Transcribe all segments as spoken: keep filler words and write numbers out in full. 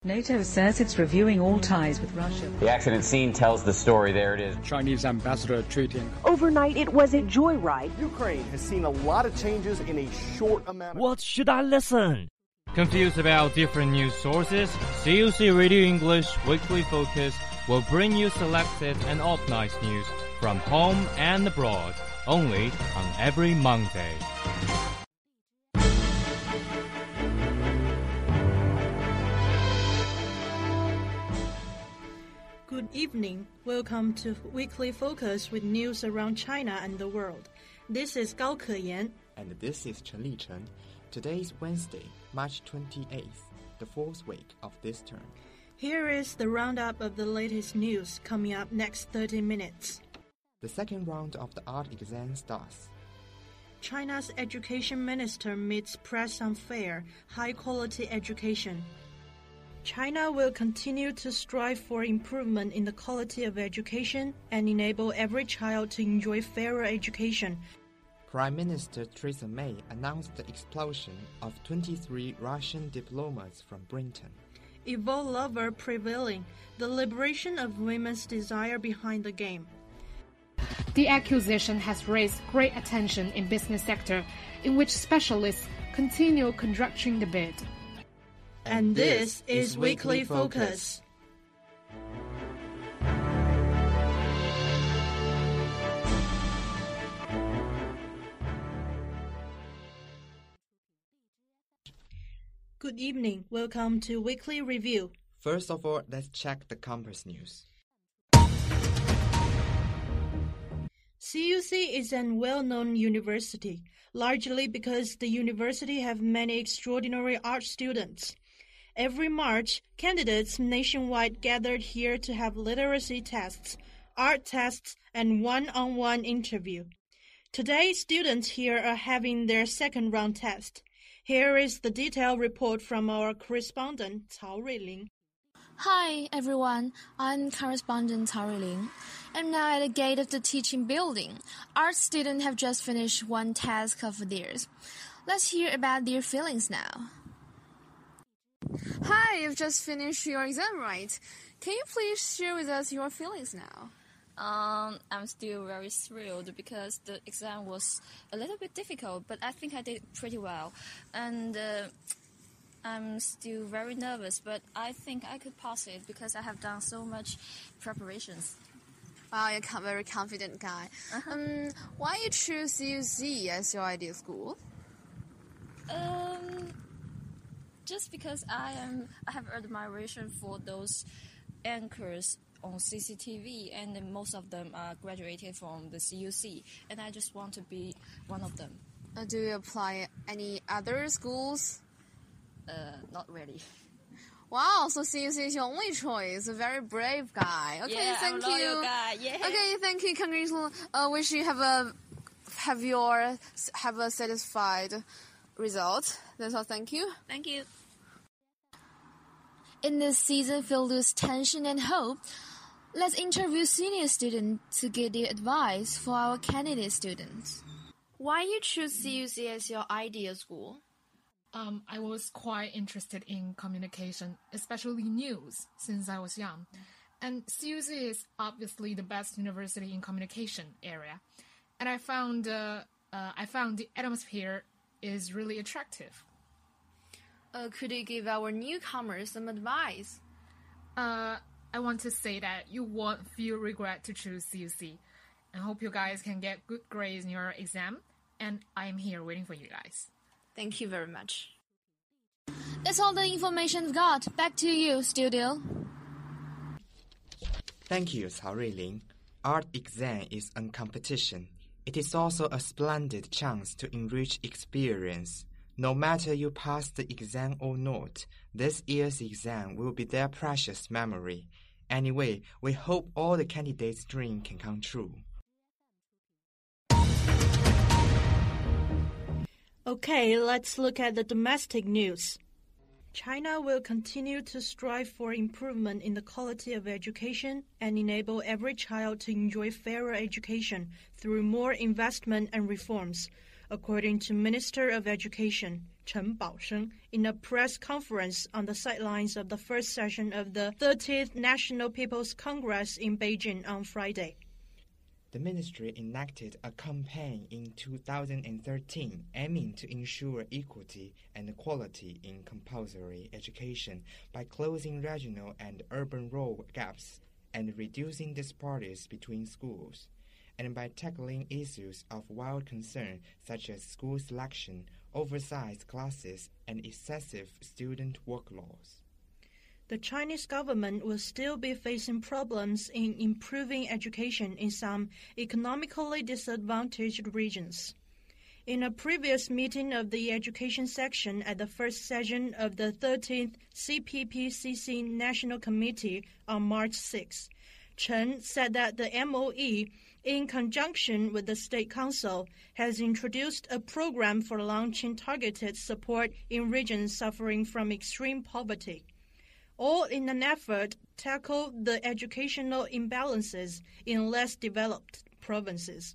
NATO says it's reviewing all ties with Russia. The accident scene tells the story. There it is. Chinese ambassador tweeting. Overnight, it was a joyride. Ukraine has seen a lot of changes in a short amount of... What should I listen? Confused about different news sources? C U C Radio English Weekly Focus will bring you selected and organized news from home and abroad, only on every Monday. Good evening. Welcome to Weekly Focus with news around China and the world. This is Gao Keyan. And this is Chen Lichen. Today is Wednesday, March twenty-eighth, the fourth week of this term. Here is the roundup of the latest news coming up next thirty minutes. The second round of the art exam starts. China's education minister meets press on fair, high-quality education. China will continue to strive for improvement in the quality of education and enable every child to enjoy fairer education. Prime Minister Theresa May announced the expulsion of twenty-three Russian diplomats from Britain. Evolve lover prevailing, the liberation of women's desire behind the game. The accusation has raised great attention in business sector, in which specialists continue conducting debate. And this is Weekly Focus. Good evening. Welcome to Weekly Review. First of all, let's check the campus news. C U C is an well-known university, largely because the university have many extraordinary art students. Every March, candidates nationwide gathered here to have literacy tests, art tests, and one-on-one interview. Today, students here are having their second round test. Here is the detailed report from our correspondent, Cao Ruiling. Hi, everyone. I'm correspondent Cao Ruiling. I'm now at the gate of the teaching building. Art students have just finished one task of theirs. Let's hear about their feelings now. Hi, you've just finished your exam, right? Can you please share with us your feelings now? Um, I'm still very thrilled because the exam was a little bit difficult, but I think I did pretty well. And uh, I'm still very nervous, but I think I could pass it because I have done so much preparations. Wow, you're a very confident guy. Uh-huh. Um, why you choose C U C as your ideal school? Um, just because I am, I have admiration for those anchors on C C T V, and most of them are graduated from the C U C, and I just want to be one of them. Uh, do you apply any other schools? Uh, not really. Wow, so C U C is your only choice. A very brave guy. Okay, yeah, thank I'm a you. loyal guy. Yeah. Okay, thank you. Congratulations. Uh, wish you have a have your have a satisfied result. That's all. Thank you. Thank you. In this season filled with tension and hope, let's interview senior students to get their advice for our candidate students. Why you choose C U C as your ideal school? Um, I was quite interested in communication, especially news, since I was young. And C U C is obviously the best university in communication area. And I found uh, uh, I found the atmosphere is really attractive. Uh, could you give our newcomers some advice? Uh, I want to say that you won't feel regret to choose C U C. I hope you guys can get good grades in your exam. And I'm here waiting for you guys. Thank you very much. That's all the information we've got. Back to you, studio. Thank you, Cao Ruiling. Art exam is a competition. It is also a splendid chance to enrich experience. No matter you pass the exam or not, this year's exam will be their precious memory. Anyway, we hope all the candidates' dream can come true. Okay, let's look at the domestic news. China will continue to strive for improvement in the quality of education and enable every child to enjoy fairer education through more investment and reforms, according to Minister of Education, Chen Baosheng, in a press conference on the sidelines of the first session of the thirtieth National People's Congress in Beijing on Friday. The ministry enacted a campaign in two thousand thirteen aiming to ensure equity and equality in compulsory education by closing regional and urban role gaps and reducing disparities between schools, and by tackling issues of wide concern such as school selection, oversized classes, and excessive student workloads. The Chinese government will still be facing problems in improving education in some economically disadvantaged regions. In a previous meeting of the education section at the first session of the thirteenth C P P C C National Committee on March sixth, Chen said that the M O E, in conjunction with the State Council, has introduced a program for launching targeted support in regions suffering from extreme poverty, all in an effort to tackle the educational imbalances in less developed provinces.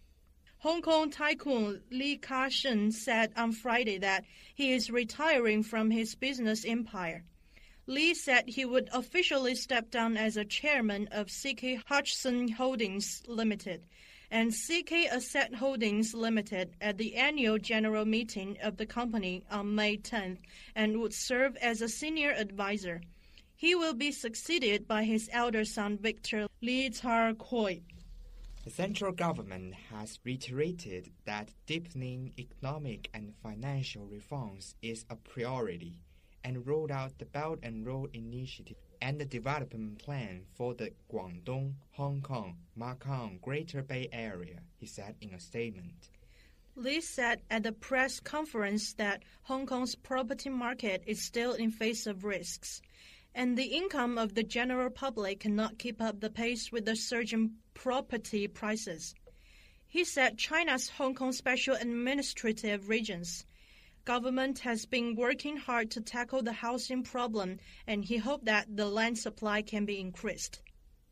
Hong Kong tycoon Li Ka-shing said on Friday that he is retiring from his business empire. Li said he would officially step down as a chairman of C K Hutchison Holdings Limited and C K Asset Holdings Limited at the annual general meeting of the company on May tenth and would serve as a senior advisor. He will be succeeded by his elder son Victor Li Char-kwoi. The central government has reiterated that deepening economic and financial reforms is a priority and rolled out the Belt and Road Initiative and the development plan for the Guangdong, Hong Kong, Macau Greater Bay Area, he said in a statement. Li said at the press conference that Hong Kong's property market is still in face of risks, and the income of the general public cannot keep up the pace with the surging property prices. He said China's Hong Kong Special Administrative Regions government has been working hard to tackle the housing problem, and he hoped that the land supply can be increased.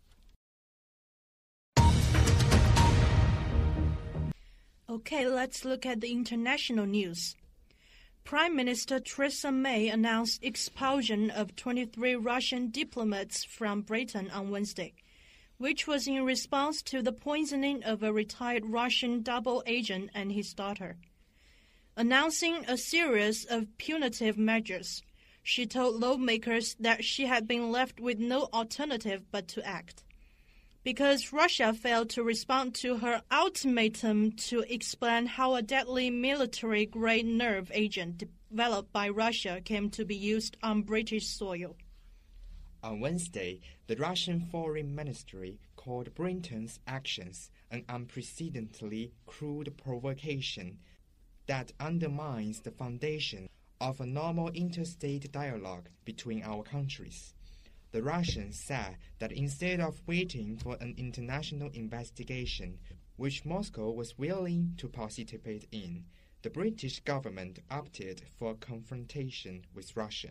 Okay, let's look at the international news. Prime Minister Theresa May announced expulsion of twenty-three Russian diplomats from Britain on Wednesday, which was in response to the poisoning of a retired Russian double agent and his daughter. Announcing a series of punitive measures, she told lawmakers that she had been left with no alternative but to act, because Russia failed to respond to her ultimatum to explain how a deadly military-grade nerve agent developed by Russia came to be used on British soil. On Wednesday, the Russian Foreign Ministry called Britain's actions an unprecedentedly crude provocation that undermines the foundation of a normal interstate dialogue between our countries. The Russians said that instead of waiting for an international investigation, which Moscow was willing to participate in, the British government opted for confrontation with Russia.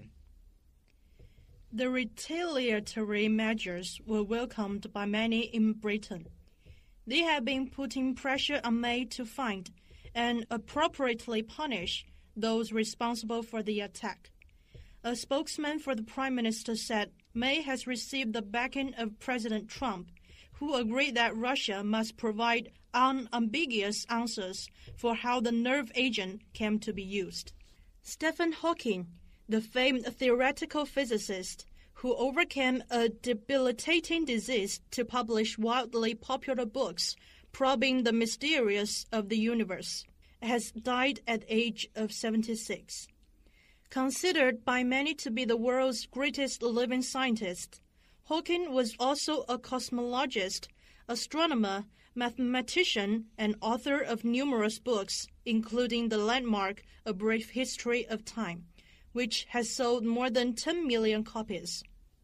The retaliatory measures were welcomed by many in Britain. They have been putting pressure on May to find and appropriately punish those responsible for the attack. A spokesman for the Prime Minister said May has received the backing of President Trump, who agreed that Russia must provide unambiguous answers for how the nerve agent came to be used. Stephen Hawking, the famed theoretical physicist who overcame a debilitating disease to publish wildly popular books probing the mysterious of the universe, has died at the age of seventy-six. Considered by many to be the world's greatest living scientist, Hawking was also a cosmologist, astronomer, mathematician, and author of numerous books, including the landmark A Brief History of Time, which has sold more than ten million copies.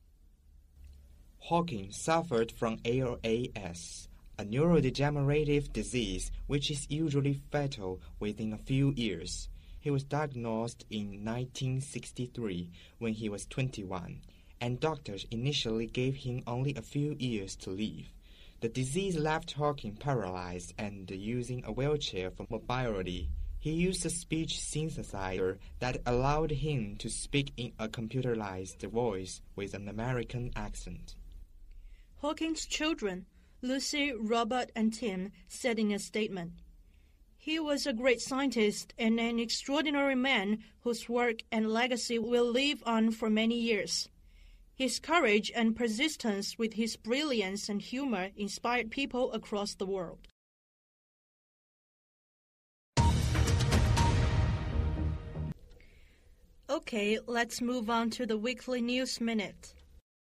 Hawking suffered from A L S, a neurodegenerative disease which is usually fatal within a few years. He was diagnosed in nineteen sixty-three when he was twenty-one, and doctors initially gave him only a few years to live. The disease left Hawking paralyzed and using a wheelchair for mobility. He used a speech synthesizer that allowed him to speak in a computerized voice with an American accent. Hawking's children, Lucy, Robert, and Tim, said in a statement, "He was a great scientist and an extraordinary man whose work and legacy will live on for many years. His courage and persistence with his brilliance and humor inspired people across the world." Okay, let's move on to the weekly news minute.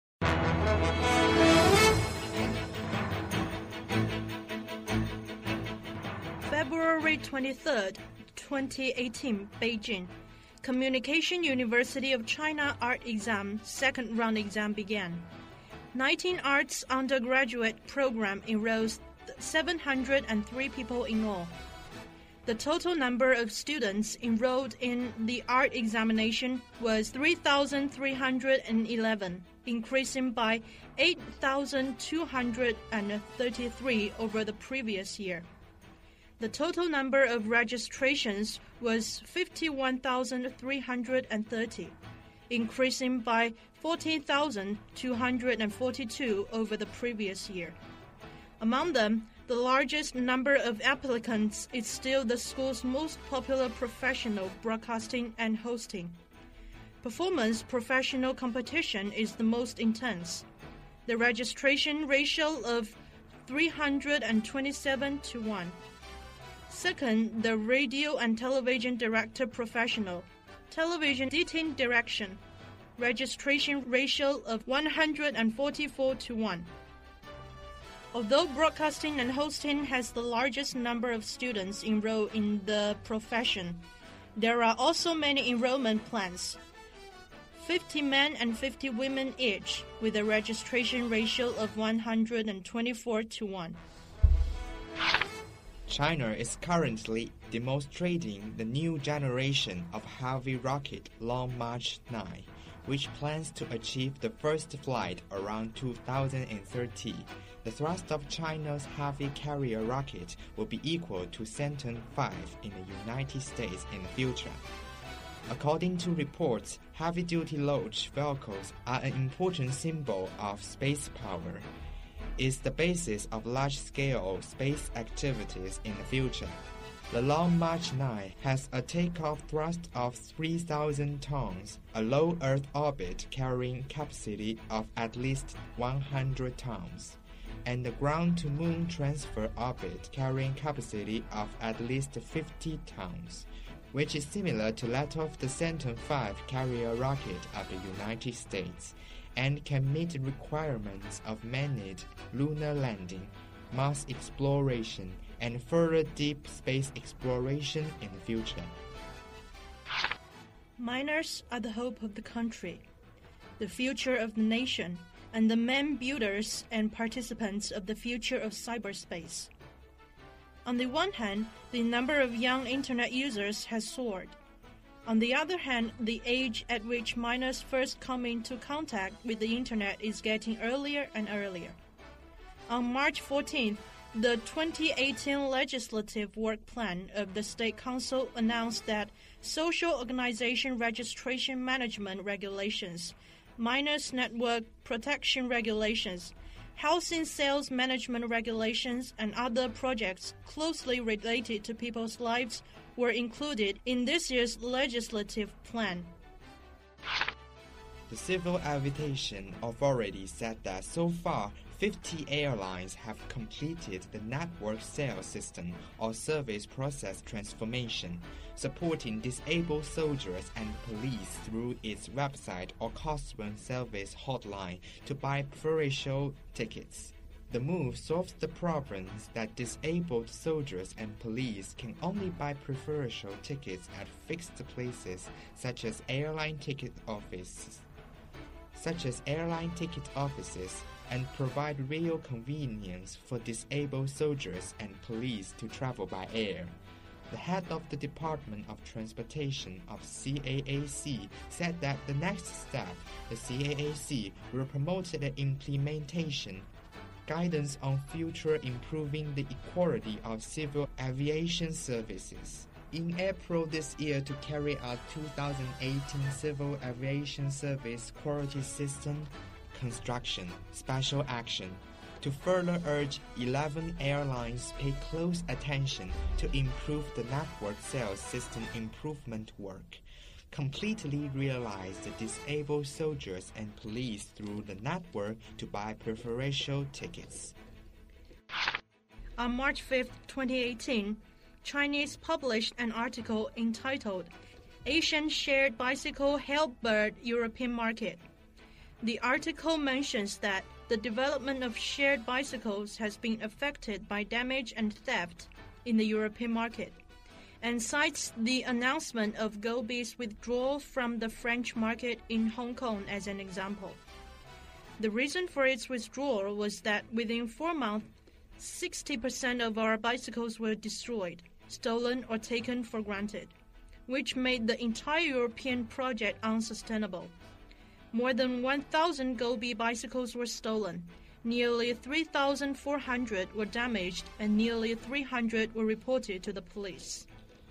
February twenty-third, twenty eighteen, Beijing. Communication University of China art exam, second round exam began. nineteen arts undergraduate program enrolls seven hundred three people in all. The total number of students enrolled in the art examination was three thousand three hundred eleven, increasing by eight thousand two hundred thirty-three over the previous year. The total number of registrations was fifty-one thousand three hundred thirty, increasing by fourteen thousand two hundred forty-two over the previous year. Among them, the largest number of applicants is still the school's most popular professional, broadcasting and hosting. Performance professional competition is the most intense. The registration ratio of three hundred twenty-seven to one. Second, the radio and television director professional, television editing direction, registration ratio of one hundred forty-four to one. Although broadcasting and hosting has the largest number of students enrolled in the profession, there are also many enrollment plans, fifty men and fifty women each, with a registration ratio of one hundred twenty-four to one. China is currently demonstrating the new generation of heavy rocket Long March nine, which plans to achieve the first flight around two thousand thirty. The thrust of China's heavy carrier rocket will be equal to Saturn five in the United States in the future. According to reports, heavy-duty launch vehicles are an important symbol of space power. It's the basis of large-scale space activities in the future. The Long March nine has a takeoff thrust of three thousand tons, a low Earth orbit carrying capacity of at least one hundred tons, and the ground-to-moon transfer orbit carrying capacity of at least fifty tons, which is similar to that of the Saturn five carrier rocket of the United States, and can meet the requirements of manned lunar landing, Mars exploration, and further deep space exploration in the future. Miners are the hope of the country, the future of the nation, and the main builders and participants of the future of cyberspace. On the one hand, the number of young internet users has soared. On the other hand, the age at which miners first come into contact with the internet is getting earlier and earlier. On March fourteenth, the twenty eighteen Legislative Work Plan of the State Council announced that Social Organization Registration Management Regulations, Miners Network Protection Regulations, Housing Sales Management Regulations, and other projects closely related to people's lives were included in this year's legislative plan. The Civil Aviation Authority said that so far, fifty airlines have completed the network sales system or service process transformation, supporting disabled soldiers and police through its website or customer service hotline to buy preferential tickets. The move solves the problems that disabled soldiers and police can only buy preferential tickets at fixed places such as airline ticket offices, such as airline ticket offices, and provide real convenience for disabled soldiers and police to travel by air. The head of the Department of Transportation of C A A C said that the next step, the C A A C will promote the implementation guidance on future improving the equality of civil aviation services. In April this year to carry out two thousand eighteen Civil Aviation Service Quality System Construction Special Action to further urge eleven airlines pay close attention to improve the network sales system improvement work, completely realize the disabled soldiers and police through the network to buy preferential tickets. On March fifth, twenty eighteen, Chinese published an article entitled Asian Shared Bicycle Help Bird European Market. The article mentions that the development of shared bicycles has been affected by damage and theft in the European market, and cites the announcement of Gobi's withdrawal from the French market in Hong Kong as an example. The reason for its withdrawal was that within four months, sixty percent of our bicycles were destroyed, stolen or taken for granted, which made the entire European project unsustainable. More than one thousand Gobi bicycles were stolen, nearly three thousand four hundred were damaged, and nearly three hundred were reported to the police.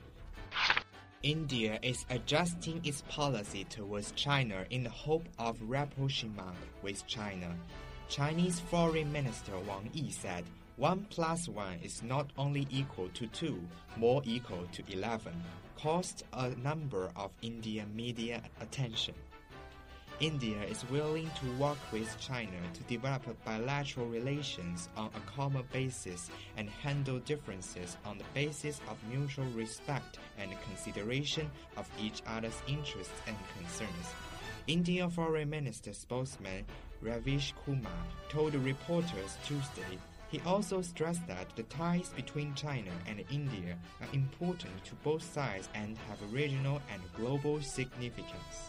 India is adjusting its policy towards China in the hope of rapprochement with China. Chinese Foreign Minister Wang Yi said, one plus one is not only equal to two, more equal to eleven, caused a number of Indian media attention. India is willing to work with China to develop bilateral relations on a common basis and handle differences on the basis of mutual respect and consideration of each other's interests and concerns. Indian Foreign Minister spokesman Ravish Kumar told reporters Tuesday. He also stressed that the ties between China and India are important to both sides and have regional and global significance.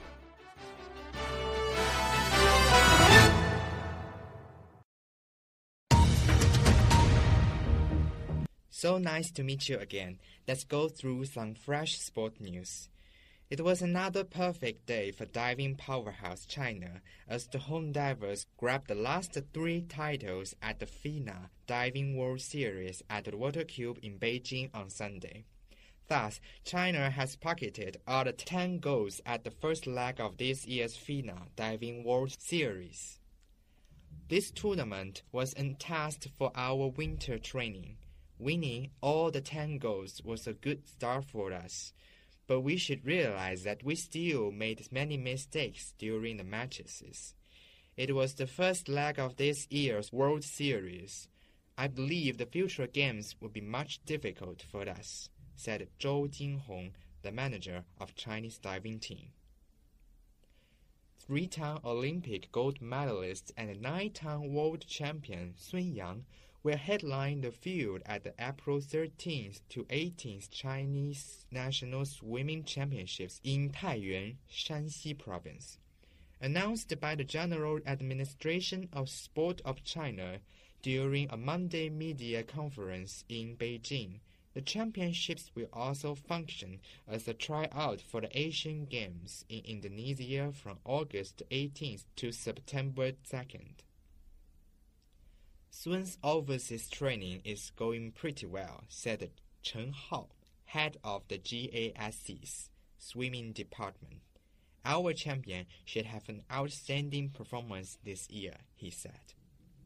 So nice to meet you again. Let's go through some fresh sport news. It was another perfect day for diving powerhouse China as the home divers grabbed the last three titles at the FINA Diving World Series at the Water Cube in Beijing on Sunday. Thus, China has pocketed all the ten golds at the first leg of this year's FINA Diving World Series. This tournament was a test for our winter training. Winning all the ten golds was a good start for us, but we should realize that we still made many mistakes during the matches. It was the first leg of this year's World Series. I believe the future games will be much difficult for us, said Zhou Jinhong, the manager of Chinese diving team. Three-time Olympic gold medalist and nine-time world champion Sun Yang will headline the field at the April thirteenth to eighteenth Chinese National Swimming Championships in Taiyuan, Shanxi Province. Announced by the General Administration of Sport of China during a Monday media conference in Beijing, the championships will also function as a tryout for the Asian Games in Indonesia from August eighteenth to September second. Sun's overseas training is going pretty well, said Chen Hao, head of the G A S C's swimming department. Our champion should have an outstanding performance this year, he said.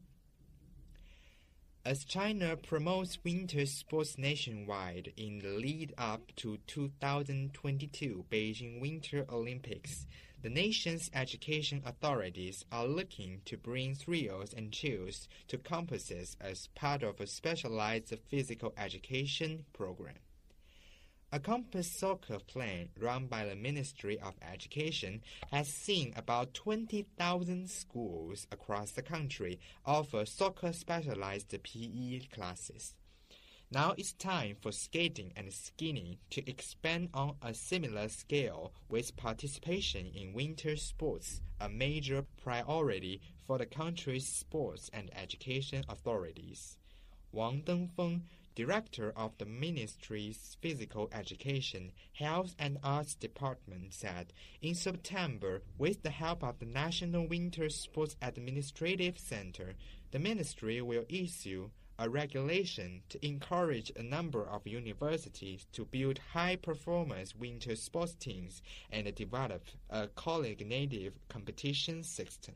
As China promotes winter sports nationwide in the lead-up to two thousand twenty-two Beijing Winter Olympics, the nation's education authorities are looking to bring thrills and chills to campuses as part of a specialized physical education program. A campus soccer plan run by the Ministry of Education has seen about twenty thousand schools across the country offer soccer-specialized P E classes. Now it's time for skating and skiing to expand on a similar scale, with participation in winter sports a major priority for the country's sports and education authorities. Wang Dengfeng, director of the Ministry's Physical Education, Health and Arts Department, said in September, with the help of the National Winter Sports Administrative Center, the ministry will issue a regulation to encourage a number of universities to build high-performance winter sports teams and develop a colleague-native competition system.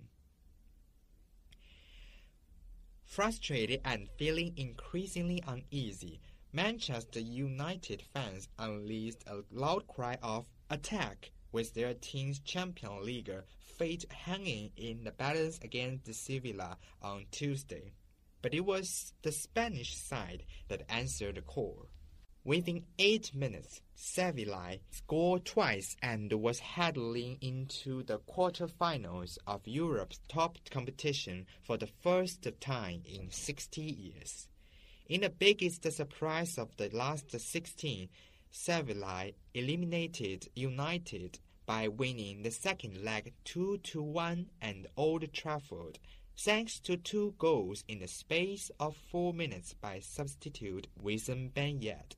Frustrated and feeling increasingly uneasy, Manchester United fans unleashed a loud cry of attack with their team's Champions League fate hanging in the balance against Sevilla on Tuesday. But it was the Spanish side that answered the call. Within eight minutes, Sevilla scored twice and was heading into the quarterfinals of Europe's top competition for the first time in sixty years. In the biggest surprise of the last sixteen, Sevilla eliminated United by winning the second leg two to one at Old Trafford, thanks to two goals in the space of four minutes by substitute Wissam Ben Yedder.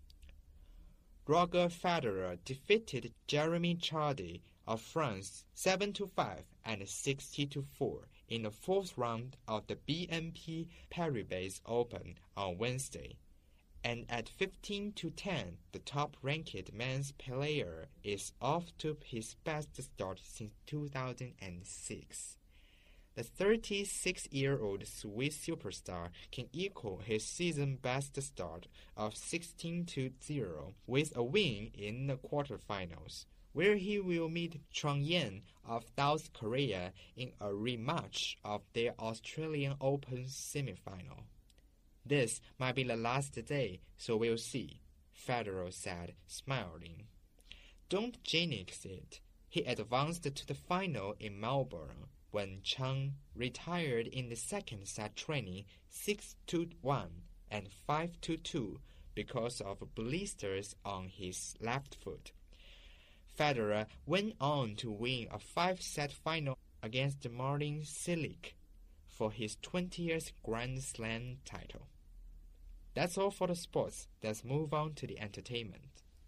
Roger Federer defeated Jeremy Chardy of France seven to five and six to four in the fourth round of the B N P Paribas Open on Wednesday. And at fifteen to ten, the top-ranked men's player is off to his best start since two thousand six. The thirty-six-year-old Swiss superstar can equal his season-best start of sixteen to zero with a win in the quarterfinals, where he will meet Chang Yan of South Korea in a rematch of their Australian Open semifinal. This might be the last day, so we'll see, Federer said, smiling. Don't jinx it. He advanced to the final in Melbourne, when Chang retired in the second set training six to one and five to two because of blisters on his left foot. Federer went on to win a five-set final against Martin Cilic for his twentieth Grand Slam title. That's all for the sports. Let's move on to the entertainment.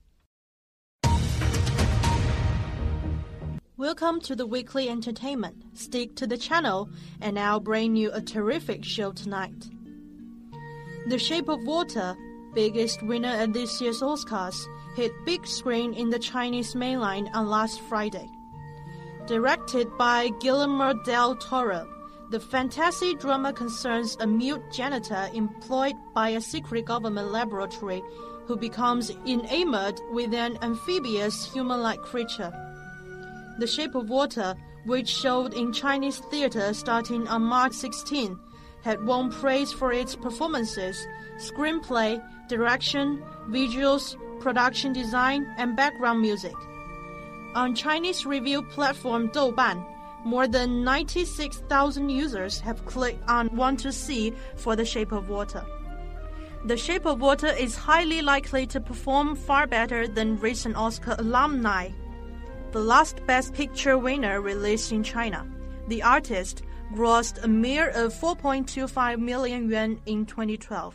Welcome to the weekly entertainment. Stick to the channel, and I'll bring you a terrific show tonight. The Shape of Water, biggest winner at this year's Oscars, hit big screen in the Chinese mainland on last Friday. Directed by Guillermo del Toro, the fantasy drama concerns a mute janitor employed by a secret government laboratory who becomes enamored with an amphibious human-like creature. The Shape of Water, which showed in Chinese theater starting on March sixteenth, had won praise for its performances, screenplay, direction, visuals, production design, and background music. On Chinese review platform Douban, more than ninety-six thousand users have clicked on Want to See for The Shape of Water. The Shape of Water is highly likely to perform far better than recent Oscar alumni. The last Best Picture winner released in China, The Artist, grossed a mere of four point two five million yuan in twenty twelve.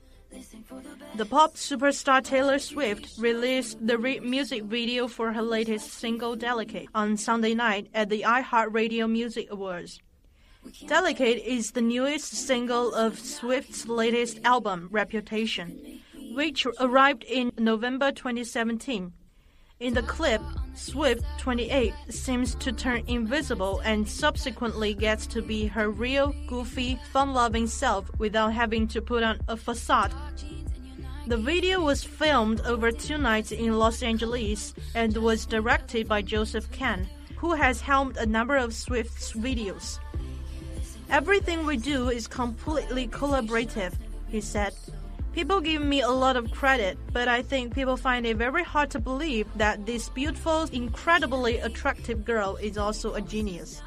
The pop superstar Taylor Swift released the re- music video for her latest single Delicate on Sunday night at the iHeartRadio Music Awards. Delicate is the newest single of Swift's latest album, Reputation, which arrived in November twenty seventeen. In the clip, Swift, twenty-eight, seems to turn invisible and subsequently gets to be her real, goofy, fun-loving self without having to put on a facade. The video was filmed over two nights in Los Angeles and was directed by Joseph Kahn, who has helmed a number of Swift's videos. Everything we do is completely collaborative, he said. People give me a lot of credit, but I think people find it very hard to believe that this beautiful, incredibly attractive girl is also a genius.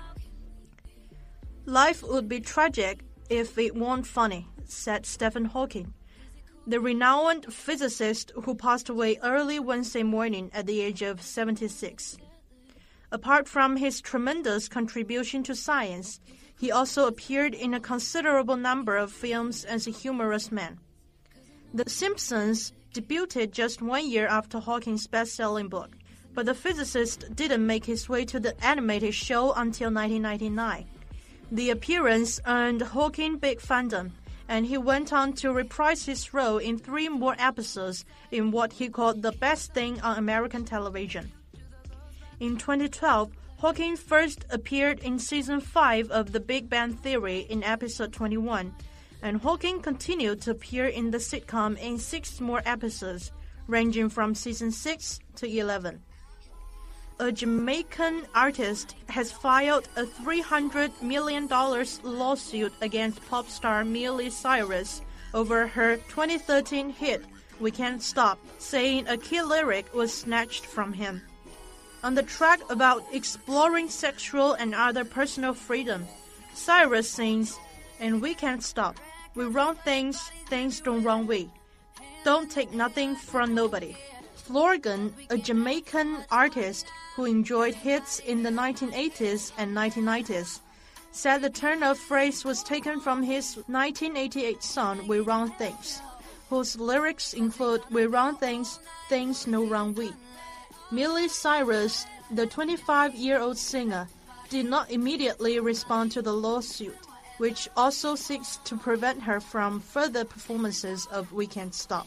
Life would be tragic if it weren't funny, said Stephen Hawking, the renowned physicist who passed away early Wednesday morning at the age of seventy-six. Apart from his tremendous contribution to science, he also appeared in a considerable number of films as a humorous man. The Simpsons debuted just one year after Hawking's best-selling book, but the physicist didn't make his way to the animated show until nineteen ninety-nine. The appearance earned Hawking big fandom, and he went on to reprise his role in three more episodes in what he called the best thing on American television. In twenty twelve, Hawking first appeared in season five of The Big Bang Theory in episode twenty-one, and Hawking continued to appear in the sitcom in six more episodes, ranging from season six to eleven. A Jamaican artist has filed a three hundred million dollars lawsuit against pop star Miley Cyrus over her twenty thirteen hit, We Can't Stop, saying a key lyric was snatched from him. On the track about exploring sexual and other personal freedom, Cyrus sings, "And we can't stop. We run things, things don't run we. Don't take nothing from nobody." Florgan, a Jamaican artist who enjoyed hits in the nineteen eighties and nineteen nineties, said the turn of phrase was taken from his nineteen eighty-eight song We Run Things, whose lyrics include "We run things, things no run we." Miley Cyrus, the twenty-five-year-old singer, did not immediately respond to the lawsuit, which also seeks to prevent her from further performances of We Can't Stop.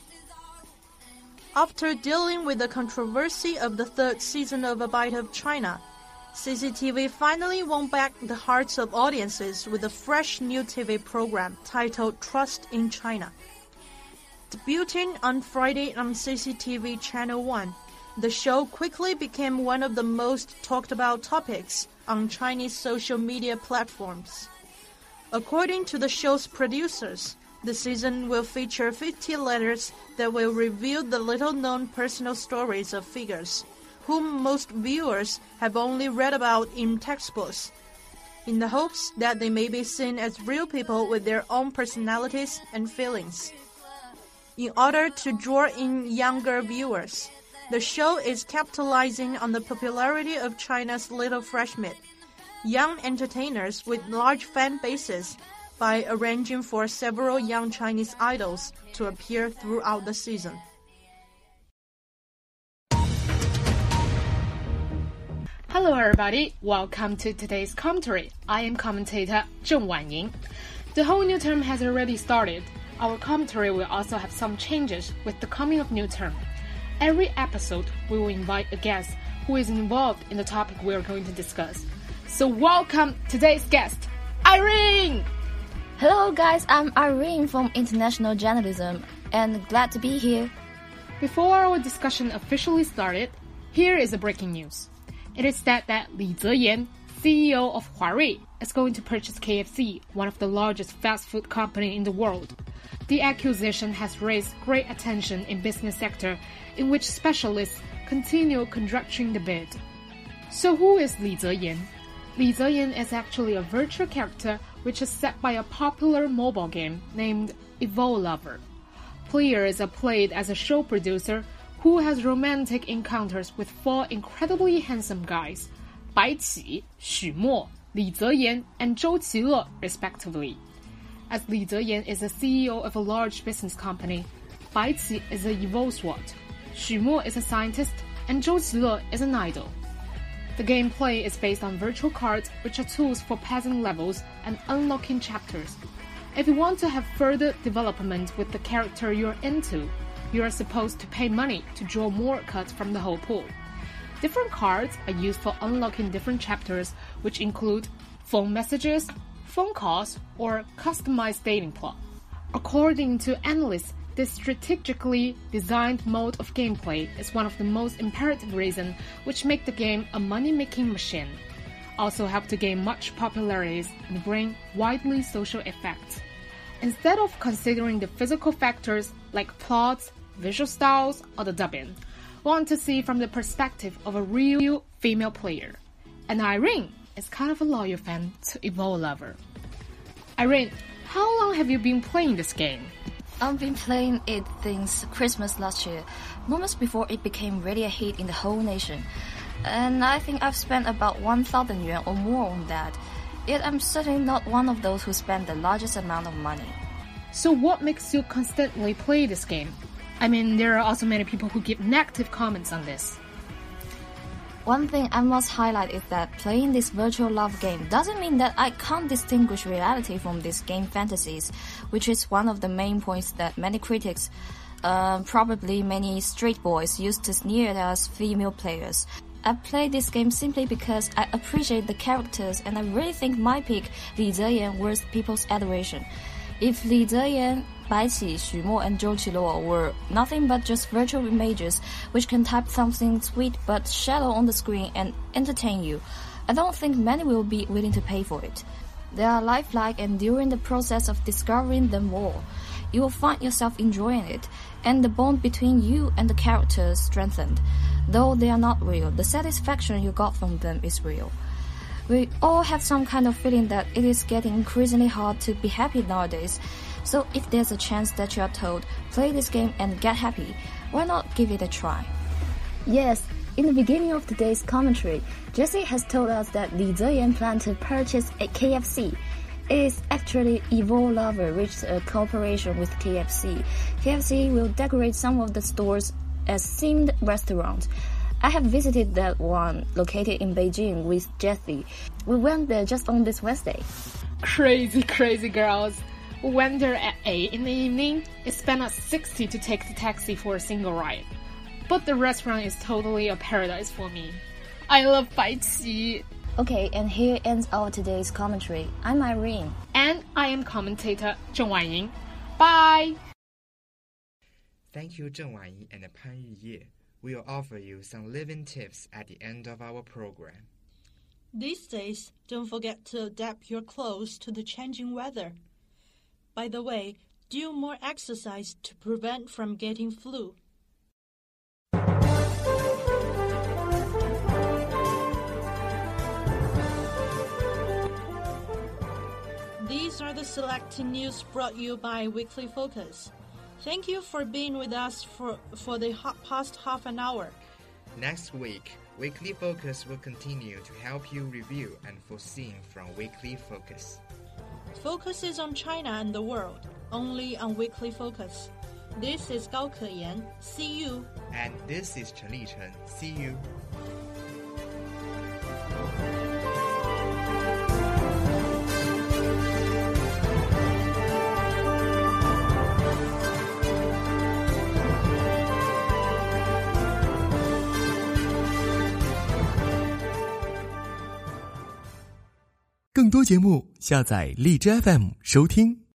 After dealing with the controversy of the third season of A Bite of China, C C T V finally won back the hearts of audiences with a fresh new T V program titled Trust in China. Debuting on Friday on C C T V Channel one, the show quickly became one of the most talked about topics on Chinese social media platforms. According to the show's producers, the season will feature fifty letters that will reveal the little-known personal stories of figures, whom most viewers have only read about in textbooks, in the hopes that they may be seen as real people with their own personalities and feelings. In order to draw in younger viewers, the show is capitalizing on the popularity of China's little fresh meat, young entertainers with large fan bases, by arranging for several young Chinese idols to appear throughout the season. Hello everybody, welcome to today's commentary. I am commentator Zheng Wanying. The whole new term has already started. Our commentary will also have some changes with the coming of new term. Every episode, we will invite a guest who is involved in the topic we are going to discuss. So welcome today's guest, Irene! Hello guys, I'm Irene from International Journalism, and glad to be here. Before our discussion officially started, here is a breaking news. It is said that Li Zeyan, C E O of Huarui, is going to purchase K F C, one of the largest fast food company in the world. The acquisition has raised great attention in business sector, in which specialists continue conjecturing the bid. So who is Li Zeyan? Li Zeyan is actually a virtual character which is set by a popular mobile game named Evolover. Players are played as a show producer who has romantic encounters with four incredibly handsome guys, Bai Qi, Xu Mo, Li Zeyan, and Zhou Qile, respectively. As Li Zeyan is the C E O of a large business company, Bai Qi is a Evosword, Xu Mo is a scientist, and Zhou Qile is an idol. The gameplay is based on virtual cards, which are tools for passing levels and unlocking chapters. If you want to have further development with the character you're into, you are supposed to pay money to draw more cards from the whole pool. Different cards are used for unlocking different chapters, which include phone messages, phone calls, or customized dating plot. According to analysts, this strategically designed mode of gameplay is one of the most imperative reasons which make the game a money-making machine, also help to gain much popularity and bring widely social effects. Instead of considering the physical factors like plots, visual styles, or the dubbing, we want to see from the perspective of a real female player. And Irene is kind of a loyal fan to Evolover. Irene, how long have you been playing this game? I've been playing it since Christmas last year, moments before it became really a hit in the whole nation. And I think I've spent about one thousand yuan or more on that. Yet I'm certainly not one of those who spend the largest amount of money. So what makes you constantly play this game? I mean, there are also many people who give negative comments on this. One thing I must highlight is that playing this virtual love game doesn't mean that I can't distinguish reality from these game fantasies, which is one of the main points that many critics, uh, probably many straight boys, used to sneer at us female players. I play this game simply because I appreciate the characters and I really think my pick, Li Zeyan, worth people's adoration. If Li Zeyan, Bai Qi, Xu Mo, and Zhou Qilou were nothing but just virtual images which can type something sweet but shallow on the screen and entertain you, I don't think many will be willing to pay for it. They are lifelike, and during the process of discovering them all, you will find yourself enjoying it, and the bond between you and the characters strengthened. Though they are not real, the satisfaction you got from them is real. We all have some kind of feeling that it is getting increasingly hard to be happy nowadays. So if there's a chance that you are told, play this game and get happy, why not give it a try? Yes, in the beginning of today's commentary, Jessie has told us that Li Zeyan planned to purchase a K F C. It is actually Evo Lover reached a cooperation with K F C. K F C will decorate some of the stores as themed restaurants. I have visited that one located in Beijing with Jessie. We went there just on this Wednesday. Crazy, crazy girls. We went there at eight in the evening. It spent us sixty to take the taxi for a single ride. But the restaurant is totally a paradise for me. I love Bai Qi. Okay, and here ends our today's commentary. I'm Irene. And I am commentator Zheng Wanying. Bye! Thank you, Zheng Wanying and Pan Yuye. We will offer you some living tips at the end of our program. These days, don't forget to adapt your clothes to the changing weather. By the way, do more exercise to prevent from getting flu. These are the selected news brought you by Weekly Focus. Thank you for being with us for, for the past half an hour. Next week, Weekly Focus will continue to help you review and foresee from Weekly Focus. Focus is on China and the world, only on Weekly Focus. This is Gao Keyan. See you. And this is Chen Lichen. See you. 更多节目，下载荔枝 F M 收听。